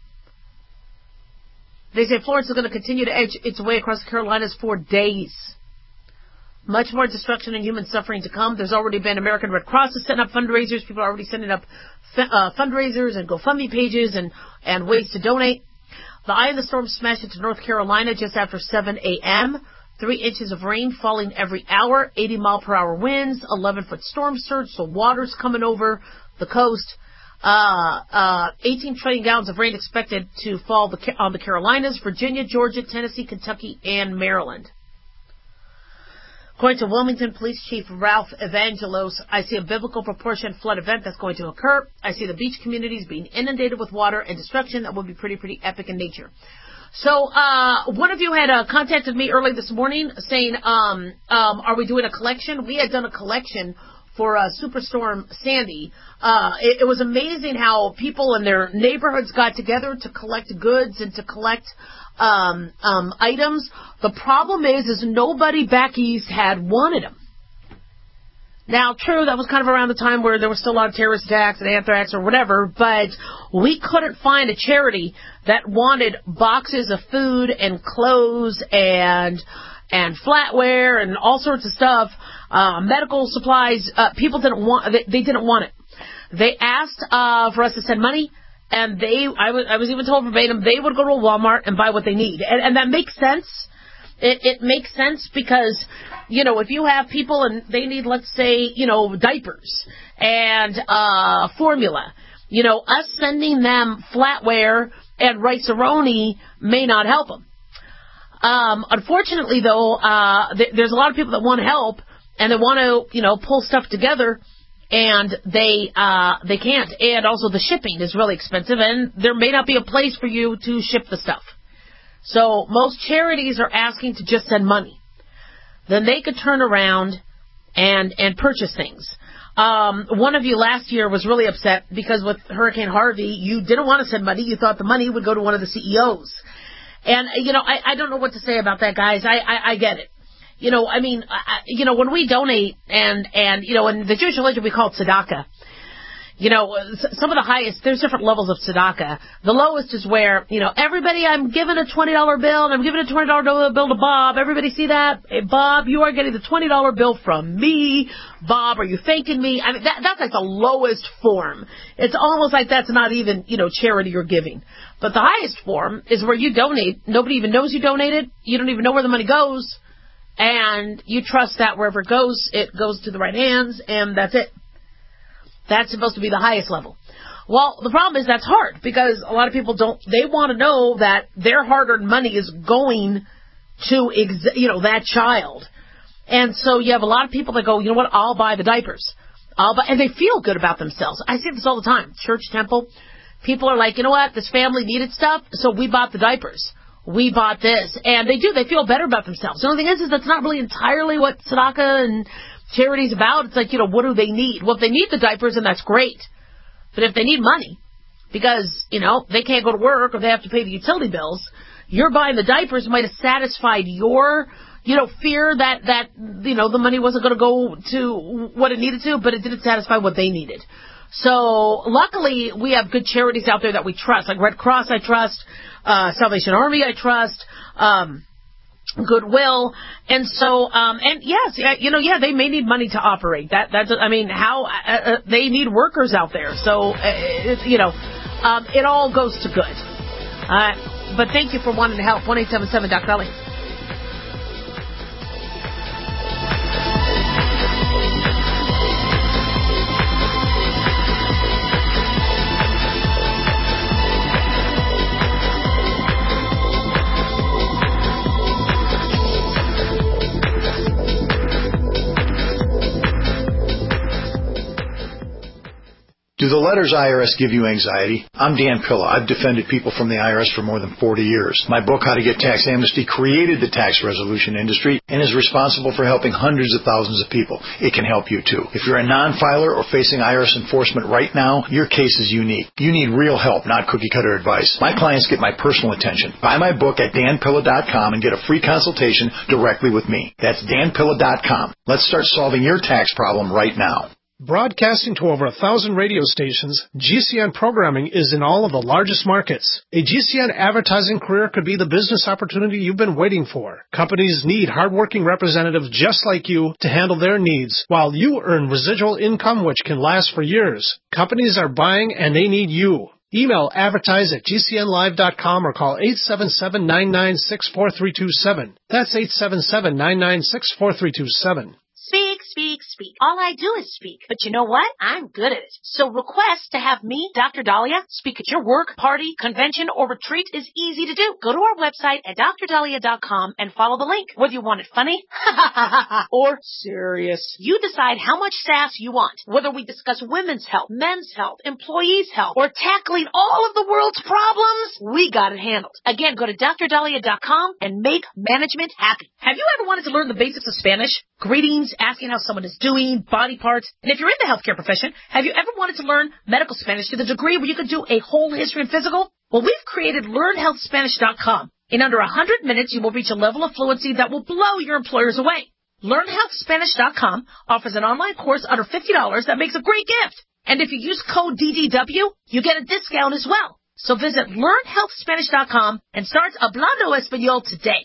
They say Florence is going to continue to edge its way across the Carolinas for days. Much more destruction and human suffering to come. There's already been American Red Cross is setting up fundraisers. People are already sending up uh, fundraisers and GoFundMe pages and, and ways to donate. The eye of the storm smashed into North Carolina just after seven a.m. Three inches of rain falling every hour, eighty mile per hour winds, eleven foot storm surge, so water's coming over the coast. Uh, uh, eighteen trillion gallons of rain expected to fall the, on the Carolinas, Virginia, Georgia, Tennessee, Kentucky, and Maryland. According to Wilmington Police Chief Ralph Evangelos, I see a biblical proportion flood event that's going to occur. I see the beach communities being inundated with water and destruction that will be pretty, pretty epic in nature. So, uh, one of you had uh, contacted me early this morning saying, um, um, are we doing a collection? We had done a collection for uh, Superstorm Sandy. Uh, it, it was amazing how people in their neighborhoods got together to collect goods and to collect um, um, items. The problem is, is nobody back east had wanted them. Now, true, that was kind of around the time where there was still a lot of terrorist attacks and anthrax or whatever, but we couldn't find a charity that wanted boxes of food and clothes and and flatware and all sorts of stuff, uh, medical supplies. Uh, people didn't want, they, they didn't want it. They asked uh, for us to send money, and they, I was, I was even told verbatim, they would go to a Walmart and buy what they need. And, and that makes sense. It, it makes sense because, you know, if you have people and they need, let's say, you know, diapers and uh, formula, you know, us sending them flatware and rice-a-roni may not help them. Um, unfortunately, though, uh, th- there's a lot of people that want to help and they want to, you know, pull stuff together, and they uh, they can't. And also the shipping is really expensive, and there may not be a place for you to ship the stuff. So most charities are asking to just send money. Then they could turn around and and purchase things. Um, one of you last year was really upset because with Hurricane Harvey, you didn't want to send money. You thought the money would go to one of the C E Os. And, you know, I, I don't know what to say about that, guys. I, I, I get it. You know, I mean, I, you know, when we donate and, and, you know, in the Jewish religion we call it tzedakah. You know, some of the highest, there's different levels of tzedakah. The lowest is where, you know, everybody, I'm giving a twenty dollar bill, and I'm giving a twenty dollar bill to Bob. Everybody see that? Hey, Bob, you are getting the twenty dollar bill from me. Bob, are you thanking me? I mean, that, that's like the lowest form. It's almost like that's not even, you know, charity you're giving. But the highest form is where you donate. Nobody even knows you donated. You don't even know where the money goes. And you trust that wherever it goes, it goes to the right hands, and that's it. That's supposed to be the highest level. Well, the problem is that's hard because a lot of people don't, they want to know that their hard-earned money is going to, ex- you know, that child. And so you have a lot of people that go, you know what, I'll buy the diapers. I'll buy, and they feel good about themselves. I see this all the time. Church, temple. People are like, you know what, this family needed stuff, so we bought the diapers. We bought this. And they do, they feel better about themselves. The only thing is, is that's not really entirely what tzedakah and charity's about. It's like, you know, what do they need? Well, if they need the diapers, then that's great. But if they need money because, you know, they can't go to work or they have to pay the utility bills, you're buying the diapers might have satisfied your, you know, fear that, that, you know, the money wasn't going to go to what it needed to, but it didn't satisfy what they needed. So luckily we have good charities out there that we trust, like Red Cross I trust, uh, Salvation Army I trust, um, Goodwill, and so, um, and yes, you know, yeah, they may need money to operate. That, that's, I mean, how, uh, they need workers out there. So, uh, it, you know, um, it all goes to good. Uh, but thank you for wanting to help. one eight seven seven Doctor Ellie. Do the letters I R S give you anxiety? I'm Dan Pilla. I've defended people from the I R S for more than forty years. My book, How to Get Tax Amnesty, created the tax resolution industry and is responsible for helping hundreds of thousands of people. It can help you too. If you're a non-filer or facing I R S enforcement right now, your case is unique. You need real help, not cookie-cutter advice. My clients get my personal attention. Buy my book at dan pilla dot com and get a free consultation directly with me. That's dan pilla dot com. Let's start solving your tax problem right now. Broadcasting to over a thousand radio stations, G C N programming is in all of the largest markets. A G C N advertising career could be the business opportunity you've been waiting for. Companies need hardworking representatives just like you to handle their needs, while you earn residual income which can last for years. Companies are buying and they need you. Email advertise at g c n live dot com or call eight seven seven, nine nine six, four three two seven. That's eight seven seven, nine nine six, four three two seven. Speak, speak, speak. All I do is speak. But you know what? I'm good at it. So request to have me, Doctor Dahlia, speak at your work, party, convention, or retreat is easy to do. Go to our website at d r dahlia dot com and follow the link. Whether you want it funny or serious, you decide how much sass you want. Whether we discuss women's health, men's health, employees' health, or tackling all of the world's problems, we got it handled. Again, go to d r dahlia dot com and make management happy. Have you ever wanted to learn the basics of Spanish? Greetings, asking how someone is doing, body parts. And if you're in the healthcare profession, have you ever wanted to learn medical Spanish to the degree where you could do a whole history and physical? Well, we've created learn health spanish dot com. In under one hundred minutes, you will reach a level of fluency that will blow your employers away. learn health spanish dot com offers an online course under fifty dollars that makes a great gift. And if you use code D D W, you get a discount as well. So visit learn health spanish dot com and start Hablando Español today.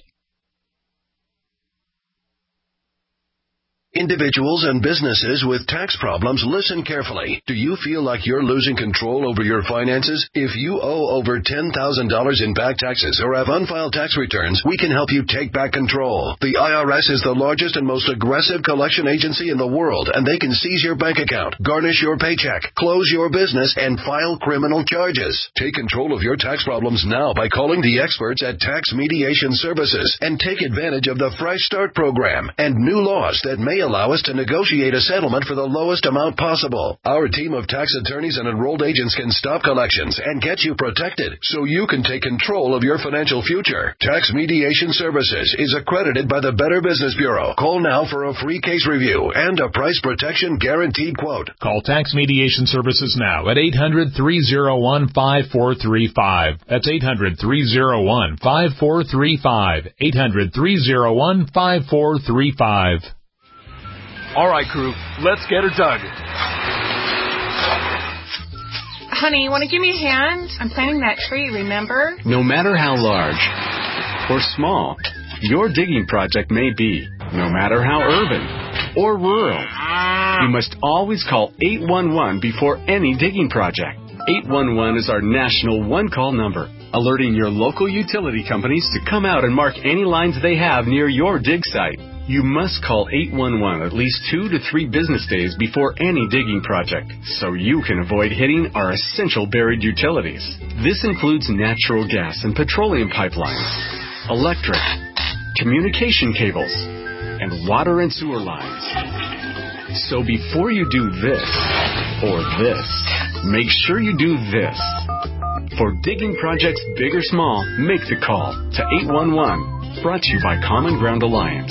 Individuals and businesses with tax problems, listen carefully. Do you feel like you're losing control over your finances? If you owe over ten thousand dollars in back taxes or have unfiled tax returns, we can help you take back control. The I R S is the largest and most aggressive collection agency in the world, and they can seize your bank account, garnish your paycheck, close your business, and file criminal charges. Take control of your tax problems now by calling the experts at Tax Mediation Services and take advantage of the Fresh Start program and new laws that may allow us to negotiate a settlement for the lowest amount possible. Our team of tax attorneys and enrolled agents can stop collections and get you protected so you can take control of your financial future. Tax Mediation Services is accredited by the Better Business Bureau. Call now for a free case review and a price protection guaranteed quote. Call Tax Mediation Services now at eight hundred, three oh one, five four three five. That's eight hundred, three oh one, five four three five. eight hundred, three oh one, five four three five. All right, crew, let's get her dug. Honey, you want to give me a hand? I'm planting that tree, remember? No matter how large or small your digging project may be, no matter how urban or rural, you must always call eight one one before any digging project. eight one one is our national one-call number, alerting your local utility companies to come out and mark any lines they have near your dig site. You must call eight one one at least two to three business days before any digging project, so you can avoid hitting our essential buried utilities. This includes natural gas and petroleum pipelines, electric, communication cables, and water and sewer lines. So before you do this or this, make sure you do this. For digging projects big or small, make the call to eight one one. Brought to you by Common Ground Alliance.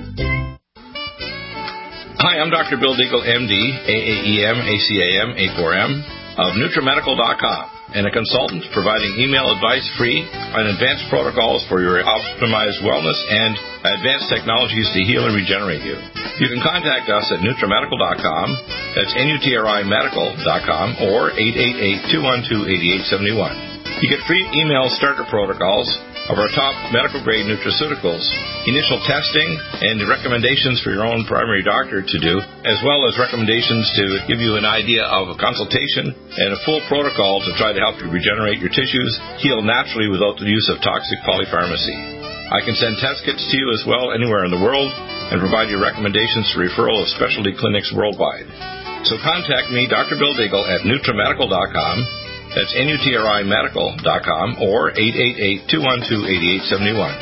Hi, I'm Doctor Bill Deagle, M D, A A E M, A C A M, A four M, of NutriMedical dot com, and a consultant providing email advice free on advanced protocols for your optimized wellness and advanced technologies to heal and regenerate you. You can contact us at NutriMedical dot com, that's N U T R I Medical dot com, or eight eight eight, two one two, eight eight seven one. You get free email starter protocols of our top medical-grade nutraceuticals, initial testing, and recommendations for your own primary doctor to do, as well as recommendations to give you an idea of a consultation and a full protocol to try to help you regenerate your tissues, heal naturally without the use of toxic polypharmacy. I can send test kits to you as well anywhere in the world and provide you recommendations for referral of specialty clinics worldwide. So contact me, Doctor Bill Deagle, at NutriMedical dot com. That's N U T R I Medical dot com or eight eight eight, two one two, eight eight seven one.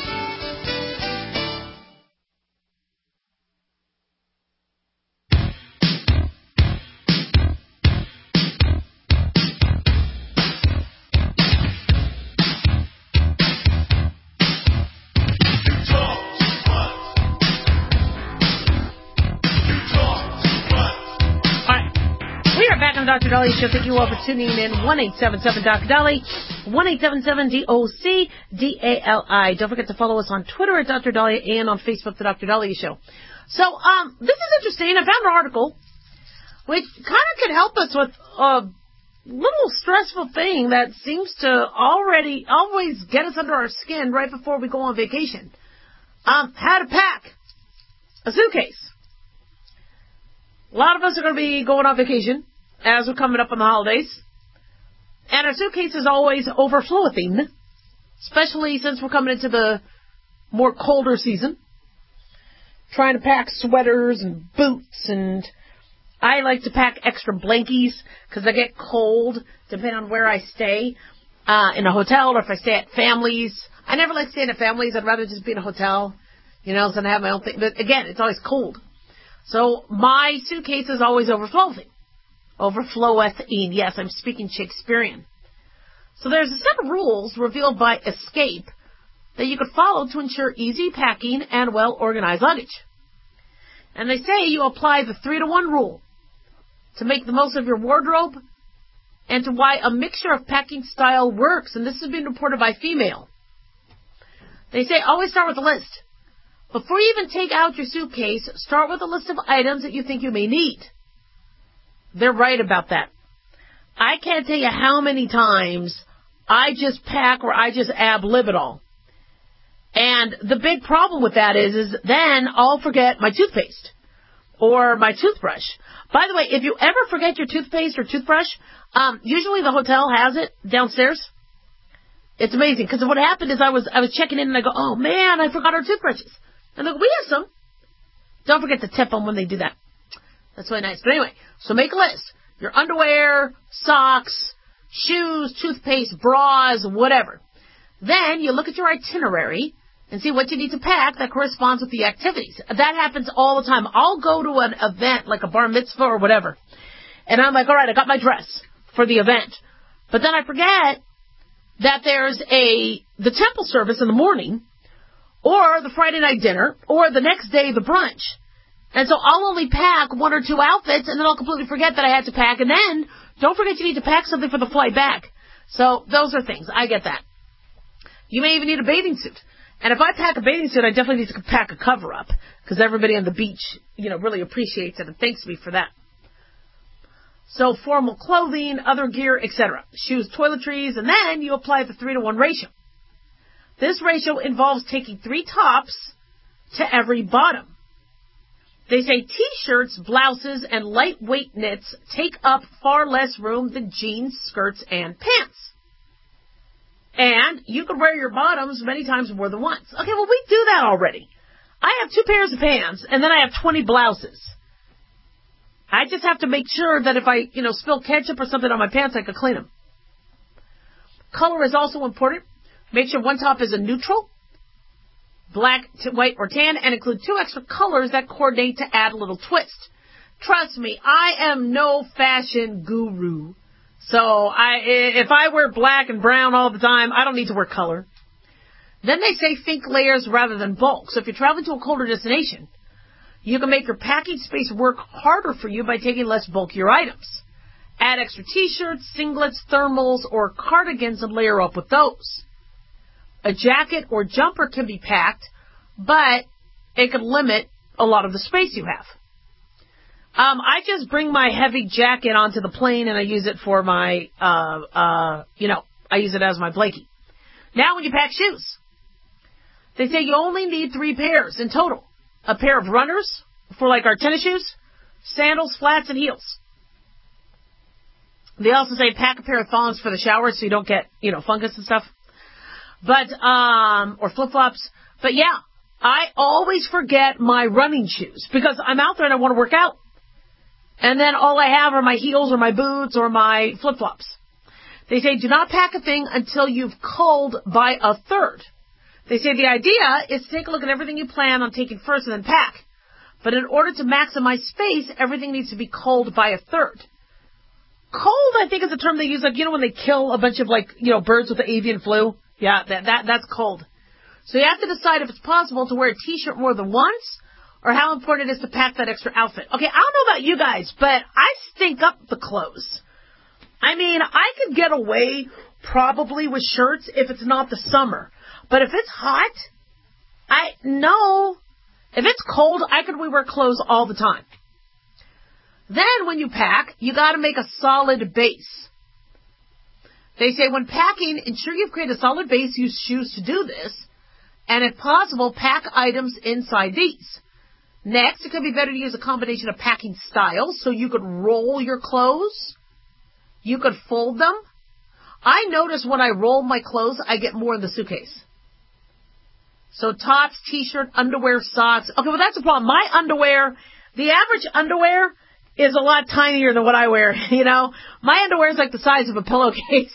Doctor Dolly Show. Thank you all for tuning in. one eight seven seven Doctor Dolly, one eight seven seven D O C D A L I. Don't forget to follow us on Twitter at Doctor Dolly and on Facebook, The Doctor Dolly Show. So, um, this is interesting. I found an article which kind of could help us with a little stressful thing that seems to already always get us under our skin right before we go on vacation. Um, how to pack a suitcase. A lot of us are going to be going on vacation as we're coming up on the holidays. And our suitcase is always overflowing, especially since we're coming into the more colder season. trying to pack sweaters and boots, and I like to pack extra blankies because I get cold depending on where I stay, uh, in a hotel or if I stay at families. I never like staying at families. I'd rather just be in a hotel, you know, so I have my own thing. But again, it's always cold. So my suitcase is always overflowing. Overfloweth. Yes, I'm speaking Shakespearean. So there's a set of rules revealed by Escape that you could follow to ensure easy packing and well-organized luggage. And they say you apply the three to one rule to make the most of your wardrobe and to why a mixture of packing style works. And this has been reported by Female. They say always start with a list. Before you even take out your suitcase, start with a list of items that you think you may need. They're right about that. I can't tell you how many times I just pack or I just ab lib it all. And the big problem with that is, is then I'll forget my toothpaste or my toothbrush. By the way, if you ever forget your toothpaste or toothbrush, um, usually the hotel has it downstairs. It's amazing because what happened is I was I was checking in and I go, oh man, I forgot our toothbrushes. And they go, we have some. Don't forget to tip them when they do that. That's really nice. But anyway, so make a list. Your underwear, socks, shoes, toothpaste, bras, whatever. Then you look at your itinerary and see what you need to pack that corresponds with the activities. That happens all the time. I'll go to an event like a bar mitzvah or whatever, and I'm like, all right, I got my dress for the event. But then I forget that there's a the temple service in the morning or the Friday night dinner or the next day the brunch. And so I'll only pack one or two outfits, and then I'll completely forget that I had to pack. And then don't forget you need to pack something for the flight back. So those are things. I get that. You may even need a bathing suit. And if I pack a bathing suit, I definitely need to pack a cover-up because everybody on the beach, you know, really appreciates it and thanks me for that. So formal clothing, other gear, et cetera. Shoes, toiletries, and then you apply the three to one ratio. This ratio involves taking three tops to every bottom. They say T-shirts, blouses, and lightweight knits take up far less room than jeans, skirts, and pants. And you could wear your bottoms many times more than once. Okay, well, we do that already. I have two pairs of pants, and then I have twenty blouses. I just have to make sure that if I, you know, spill ketchup or something on my pants, I can clean them. Color is also important. Make sure one top is a neutral, black, white, or tan, and include two extra colors that coordinate to add a little twist. Trust me, I am no fashion guru. So I, if I wear black and brown all the time, I don't need to wear color. Then they say think layers rather than bulk. So if you're traveling to a colder destination, you can make your packing space work harder for you by taking less bulkier items. Add extra t-shirts, singlets, thermals, or cardigans and layer up with those. A jacket or jumper can be packed, but it could limit a lot of the space you have. Um, I just bring my heavy jacket onto the plane and I use it for my, uh, uh, you know, I use it as my blankie. Now when you pack shoes, they say you only need three pairs in total. A pair of runners for like our tennis shoes, sandals, flats, and heels. They also say pack a pair of thongs for the shower so you don't get, you know, fungus and stuff. But, um, or flip-flops. But yeah, I always forget my running shoes because I'm out there and I want to work out. And then all I have are my heels or my boots or my flip-flops. They say do not pack a thing until you've culled by a third. They say the idea is to take a look at everything you plan on taking first and then pack. But in order to maximize space, everything needs to be culled by a third. Culled, I think, is a term they use, like, you know, when they kill a bunch of, like, you know, birds with the avian flu? Yeah, that, that that's culled. So you have to decide if it's possible to wear a t-shirt more than once or how important it is to pack that extra outfit. Okay, I don't know about you guys, but I stink up the clothes. I mean, I could get away probably with shirts if it's not the summer. But if it's hot, I no. If it's cold, I could wear clothes all the time. Then when you pack, you got to make a solid base. They say when packing, ensure you've created a solid base. Use shoes to do this. And if possible, pack items inside these. Next, it could be better to use a combination of packing styles. So you could roll your clothes. You could fold them. I notice when I roll my clothes, I get more in the suitcase. So tops, t-shirt, underwear, socks. Okay, well, that's the problem. My underwear, the average underwear is a lot tinier than what I wear, you know. My underwear is like the size of a pillowcase.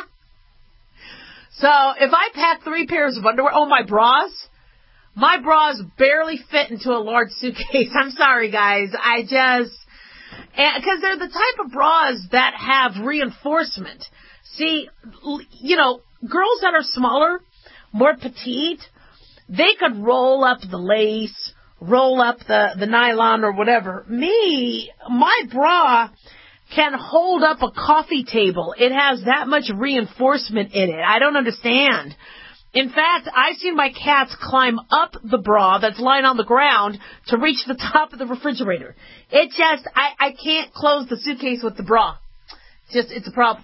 So if I pack three pairs of underwear, oh, my bras, my bras barely fit into a large suitcase. I'm sorry, guys. I just, because they're the type of bras that have reinforcement. See, you know, girls that are smaller, more petite, they could roll up the lace, roll up the, the nylon or whatever. Me, my bra can hold up a coffee table. It has that much reinforcement in it. I don't understand. In fact, I've seen my cats climb up the bra that's lying on the ground to reach the top of the refrigerator. It just, I, I can't close the suitcase with the bra. Just, it's a problem.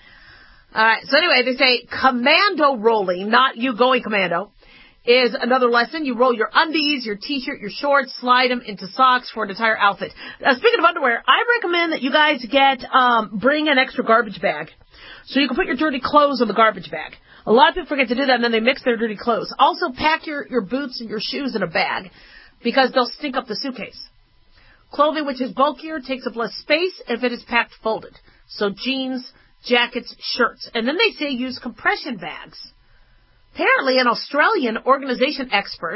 All right, so anyway, they say commando rolling, not you going commando, is another lesson. You roll your undies, your t-shirt, your shorts, slide them into socks for an entire outfit. Uh, speaking of underwear, I recommend that you guys get, um, bring an extra garbage bag so you can put your dirty clothes in the garbage bag. A lot of people forget to do that, and then they mix their dirty clothes. Also, pack your, your boots and your shoes in a bag because they'll stink up the suitcase. Clothing which is bulkier takes up less space if it is packed folded. So jeans, jackets, shirts. And then they say use compression bags. Apparently, an Australian organization expert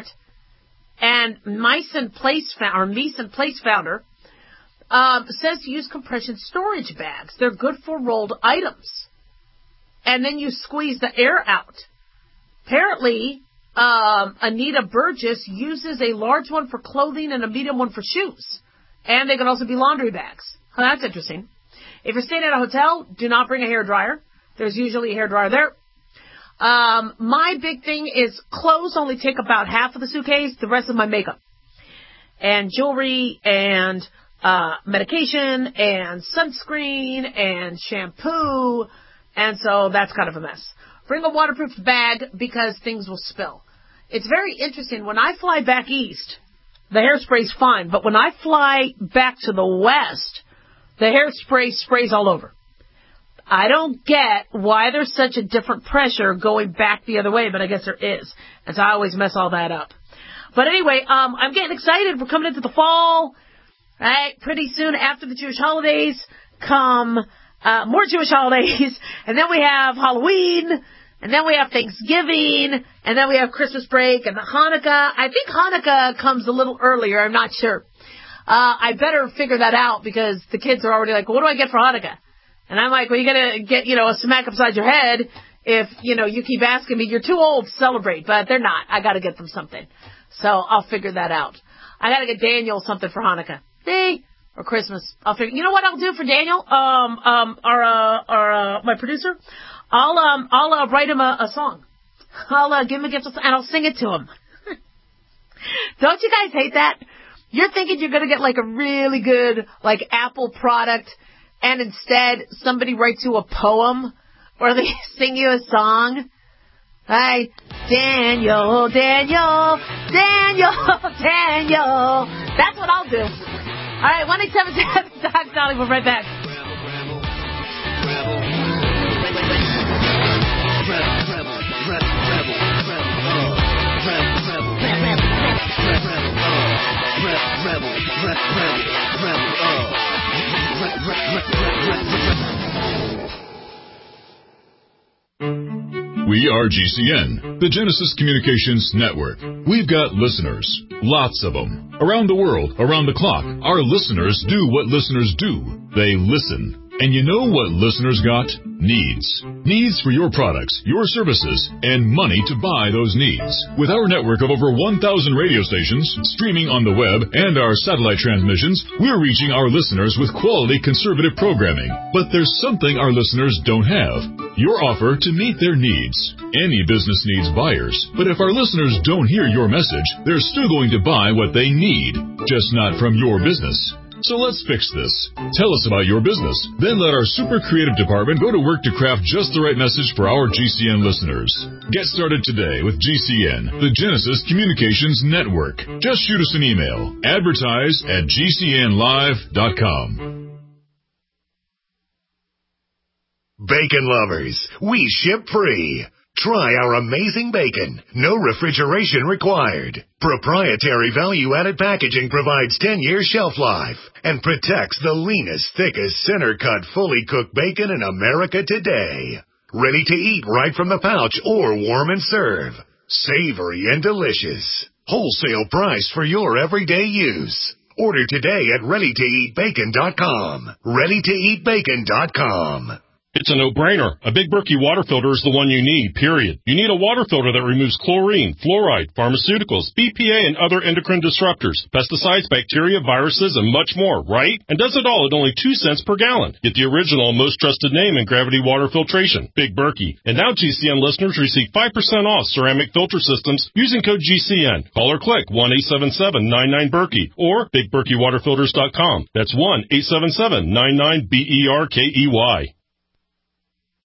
and Meissen Place founder, or Meissen Place founder um, says to use compression storage bags. They're good for rolled items. And then you squeeze the air out. Apparently, um, Anita Burgess uses a large one for clothing and a medium one for shoes. And they can also be laundry bags. Oh, that's interesting. If you're staying at a hotel, do not bring a hairdryer. There's usually a hairdryer there. Um, my big thing is clothes only take about half of the suitcase, the rest of my makeup. And jewelry and uh medication and sunscreen and shampoo. And so that's kind of a mess. Bring a waterproof bag because things will spill. It's very interesting. When I fly back east, the hairspray's fine. But when I fly back to the west, the hairspray sprays all over. I don't get why there's such a different pressure going back the other way, but I guess there is. And so I always mess all that up. But anyway, um, I'm getting excited. We're coming into the fall, right? Pretty soon after the Jewish holidays come uh, more Jewish holidays. And then we have Halloween. And then we have Thanksgiving. And then we have Christmas break and the Hanukkah. I think Hanukkah comes a little earlier. I'm not sure. Uh, I better figure that out because the kids are already like, well, what do I get for Hanukkah? And I'm like, well, you're going to get, you know, a smack upside your head if, you know, you keep asking me. You're too old to celebrate, but they're not. I got to get them something. So I'll figure that out. I got to get Daniel something for Hanukkah. Hey, or Christmas. I'll figure, you know what I'll do for Daniel? Um, um, our, uh, our, uh, my producer? I'll, um, I'll, uh, write him a, a song. I'll, uh, give him a gift and I'll sing it to him. Don't you guys hate that? You're thinking you're going to get like a really good, like, Apple product, and instead somebody writes you a poem or they sing you a song. Hi, Daniel, Daniel, Daniel, Daniel. That's what I'll do. All right, one eight seven seven Doc Dolly. We'll be right back. We are G C N, the Genesis Communications Network. We've got listeners, lots of them. Around the world, around the clock, our listeners do what listeners do. They listen. And you know what listeners got? Needs. Needs for your products, your services, and money to buy those needs. With our network of over one thousand radio stations, streaming on the web, and our satellite transmissions, we're reaching our listeners with quality conservative programming. But there's something our listeners don't have. Your offer to meet their needs. Any business needs buyers, but if our listeners don't hear your message, they're still going to buy what they need, just not from your business. So let's fix this. Tell us about your business. Then let our super creative department go to work to craft just the right message for our G C N listeners. Get started today with G C N, the Genesis Communications Network. Just shoot us an email. Advertise at G C N live dot com. Bacon lovers, we ship free. Try our amazing bacon. No refrigeration required. Proprietary value-added packaging provides ten-year shelf life and protects the leanest, thickest, center-cut, fully cooked bacon in America today. Ready to eat right from the pouch or warm and serve. Savory and delicious. Wholesale price for your everyday use. Order today at ready to eat bacon dot com. ready to eat bacon dot com. It's a no-brainer. A Big Berkey water filter is the one you need, period. You need a water filter that removes chlorine, fluoride, pharmaceuticals, B P A, and other endocrine disruptors, pesticides, bacteria, viruses, and much more, right? And does it all at only two cents per gallon. Get the original and most trusted name in gravity water filtration, Big Berkey. And now G C N listeners receive five percent off ceramic filter systems using code G C N. Call or click one eight seven seven nine nine Berkey or big berkey water filters dot com. That's one eight seven seven nine nine B E R K E Y.